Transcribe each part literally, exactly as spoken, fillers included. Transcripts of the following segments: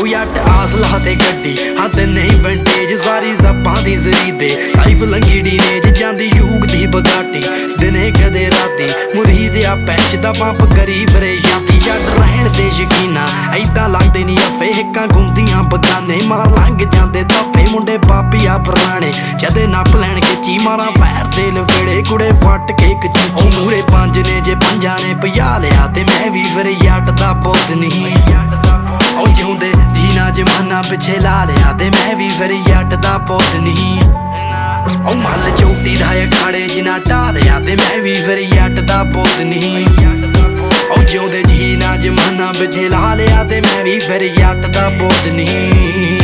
ਉਹ ਯੱਟ ਆਸਲਾ ਤੇ ਗੱਡੀ ਹਾਂ ਤੇ ਨਹੀਂ ਵਿੰਟੇਜ ਸਾਰੀ ਜ਼ੱਬਾਂ ਦੀ ਜ਼ਰੀਦੇ ਲਾਈਫ ਲੰਗੀੜੀ ਨੇ ਜਾਂਦੀ ਯੂਗ ਦੀ ਬਗਾਟੀ ਦਿਨੇ ਕਦੇ ਰਾਤੀ ਮੁਰੀਦ ਆ ਪੈਂਚ ਦਾ ਪੰਪ ਕਰੀ ਫਿਰੇ ਜਾਂਦੀ ਜੱਟ ਰਹਿਣ ਦੇ ਯਕੀਨਾ ਐਦਾਂ ਲੱਗਦੇ ਨਹੀਂ ਅਫੇ ਹਿੱਕਾਂ ਗੁੰਦੀਆਂ ਬਗਾਨੇ ਮਾਰ ਲੰਘ ਜਾਂਦੇ ਧੱਫੇ ਮੁੰਡੇ ਪਾਪੀ ਆ ਪੁਰਾਣੇ ਜਦੇ ਨੱਪ ਲੈਣ ਖਿੱਚੀ ਮਾਰਾਂ ਪੈਰ ਤੇ ਲਫੇੜੇ ਕੁੜੇ ਫੱਟ ਕੇ ਕਚੀ ਉਹ ਮੂਰੇ ਪੰਜ ਨੇ ਜੇ ਪੰਜਾਂ ਨੇ ਪਿਆ ਲਿਆ ਤੇ ਮੈਂ ਵੀ ਫਿਰ ਜੱਟ ਦਾ ਪੁੱਤ ਨਹੀਂ ਉਹ ਜਿਉਂਦੇ ਜੀਣਾ ਜਮਾਨਾ ਪਿੱਛੇ ਲਾ ਲਿਆ ਤੇ ਮੈਂ ਵੀ ਫਿਰ ਜੱਟ ਦਾ ਪੁੱਤ ਨਹੀਂ ਉਹ ਮੱਲ ਚੋਟੀ ਦਾ ਅਖਾੜੇ ਜਿਨਾ ਢਾਲਿਆ ਤੇ ਮੈਂ ਵੀ ਫਿਰ ਜੱਟ ਦਾ ਪੁੱਤ ਨਹੀਂ ਉਹ ਜਿਉਂਦੇ ਜੀਣਾ ਜਮਾਨਾ ਪਿੱਛੇ ਲਾ ਲਿਆ ਤੇ ਮੈਂ ਵੀ ਫਿਰ ਜੱਟ ਦਾ ਪੁੱਤ ਨਹੀਂ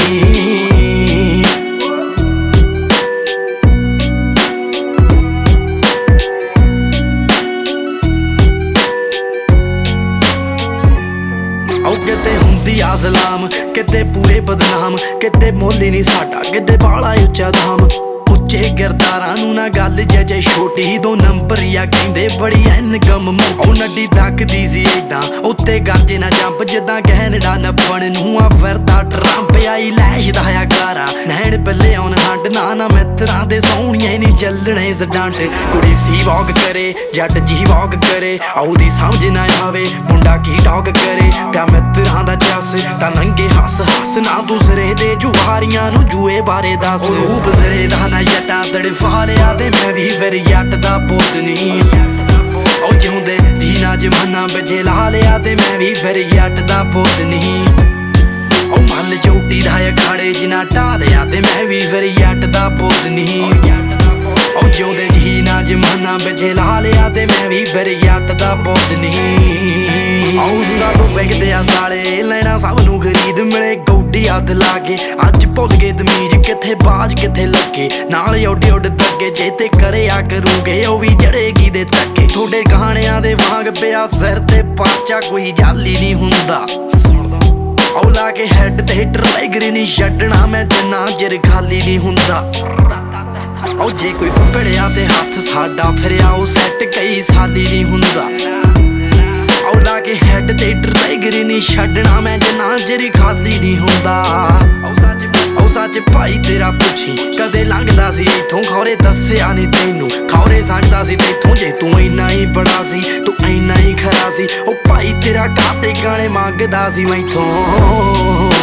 ਕਿਤੇ ਹੁੰਦੀ ਆ ਸਲਾਮ ਕਿਤੇ ਪੂਰੇ ਬਦਨਾਮ ਕਿਤੇ ਮੁੱਲ ਹੀ ਨਹੀਂ ਸਾਡਾ ਕਿਤੇ ਬਾਲਾ ਉੱਚਾ ਦਾਮ ਉੱਚੇ ਕਿਰਦਾਰਾਂ ਨੂੰ ਨਾ ਗੱਲ ਜੇ ਛੋਟੀ ਦੋ ਨੰਬਰ ਆ ਕਹਿੰਦੇ ਬੜੀ ਇਨਕਮ ਉਹ ਨੱਡੀ ਤੱਕਦੀ ਸੀ ਏਦਾਂ ਉੱਤੇ ਗਾਜੇ ਨਾ ਜੰਪ ਜਿੱਦਾਂ ਕੈਨੇਡਾ ਨੱਪਣ ਨੂੰ ਆ ਫਿਰਦਾ ਟਰੰਪ ਆਈ ਲੈਸ਼ ਦਾ ਆ ਗਾਰਾ ਨੈਣ ਬੱਲੇ ਆਉਣ ਹੱਡ ਨਾ ਨਾ ਮਿੱਤਰਾਂ ਦੇ ਸੋਹਣੀਆਂ ਨਹੀਂ ਚੱਲਣੇ ਸਡੰਟ ਕੁੜੀ ਸੀ ਵਾਕ ਕਰੇ ਜੱਟ ਜੀ ਵਾਕ ਕਰੇ ਆਉਦੀ ਸਮਝ ਨਾ ਆਵੇ ਮੁੰਡਾ ਕੀ ਟਾਕ ਕਰੇ ਪਿਆ ਮਿੱਤਰਾਂ ਦਾ ਜੱਸ ਤਾਂ ਨੰਗੇ ਹੱਸ ਹੱਸ ਨਾ ਦੂਸਰੇ ਦੇ ਜੁਹਾਰੀਆਂ ਨੂੰ ਜੂਏ ਬਾਰੇ ਦੱਸ ਰੂਪ ਜ਼ਰੇ ਦਾ ਨਾ ਜੱਟਾਂ ਤੜਫਾ ਲਿਆ ਤੇ ਮੈਂ ਵੀ ਫਿਰ ਜੱਟ ਦਾ ਪੁੱਤ ਨਹੀਂ ਉਹ ਜਿਉਂਦੇ ਜੀਣਾ ਜਮਾਨਾ ਪਿੱਛੇ ਲਾ ਲਿਆ ਤੇ ਮੈਂ ਵੀ ਫਿਰ ਜੱਟ ਦਾ ਪੁੱਤ ਨਹੀਂ ਉਹ ਮੱਲ ਚੋਟੀ ਦਾ ਅਖਾੜੇ ਜਿਨਾ ਢਾਲਿਆ ਤੇ ਮੈਂ ਵੀ ਫਿਰ ਜੱਟ ਦਾ ਪੁੱਤ ਨਹੀਂ ਉਹ ਜਿਉਂਦੇ ਜੀਣਾ ਜਮਾਨਾ ਪਿੱਛੇ ਲਾ ਲਿਆ ਤੇ ਮੈਂ ਵੀ ਫਿਰ ਜੱਟ ਦਾ ਪੁੱਤ ਨਹੀਂ ਆਉ ਸਭ ਵੇਖਦੇ ਆ ਸਾਲੇ ਲੈਣਾ ਸਭ ਨੂੰ ਖਰੀਦ ਮਿਲੇ ਗੌਡੀ ਹੱਥ ਲਾ ਕੇ ਅੱਜ ਭੁੱਲ ਗਏ ਤਮੀਜ਼ ਕਿੱਥੇ ਬਾਜ ਕਿੱਥੇ ਲੱਗੇ ਨਾਲ ਉੱਡ ਉੱਡ ਤੱਕੇ ਜੇ ਤੇ ਕਰਿਆ ਕਰੂਗੇ ਉਹ ਵੀ ਜੜੇਗੀ ਦੇ ਤੱਕੇ ਤੁਹਾਡੇ ਗਾਣਿਆਂ ਦੇ ਵਾਂਗ ਪਿਆ ਸਿਰ ਤੇ ਪਾਚਾ ਕੋਈ ਜਾਲੀ ਨਹੀਂ ਹੁੰਦਾ ਉਹ ਲਾ ਕੇ ਹੈਡ ਤੇ ਟਰੈਗਰ ਨਹੀਂ ਛੱਡਣਾ ਮੈਂ ਜਿੰਨਾ ਚਿਰ ਖਾਲੀ ਨਹੀਂ ਹੁੰਦਾ ਉਹ ਜੇ ਕੋਈ ਭੜਿਆ ਤੇ ਹੱਥ ਸਾਡਾ ਫਿਰਿਆ ਉਹ ਸੈੱਟ ਕਈ ਸਾਲੀ ਨਹੀਂ ਹੁੰਦਾ ਉਹ ਲਾ ਕੇ ਹੈਡ ਤੇ ਟਰੈਗਰ ਨਹੀਂ ਛੱਡਣਾ ਮੈਂ ਜਿੰਨਾ ਚਿਰ ਖਾਲੀ ਨਹੀਂ ਹੁੰਦਾ ਉਹ ਸੱਚ ਭਾਈ ਤੇਰਾ ਪੁੱਛੀ ਕਦੇ ਲੰਘਦਾ ਸੀ ਇੱਥੋਂ ਖੌਰੇ ਦੱਸਿਆ ਨਹੀਂ ਤੈਨੂੰ ਖੌਰੇ ਸੰਗਦਾ ਸੀ ਤੈਥੋਂ ਜੇ ਤੂੰ ਇੰਨਾ ਹੀ ਬੜਾ ਸੀ ਤੂੰ ਇੰਨਾ ਹੀ ਖਰਾ ਸੀ ਉਹ ਭਾਈ ਤੇਰਾ ਕਾਤੇ ਗਾਣੇ ਮੰਗਦਾ ਸੀ ਮੈਥੋਂ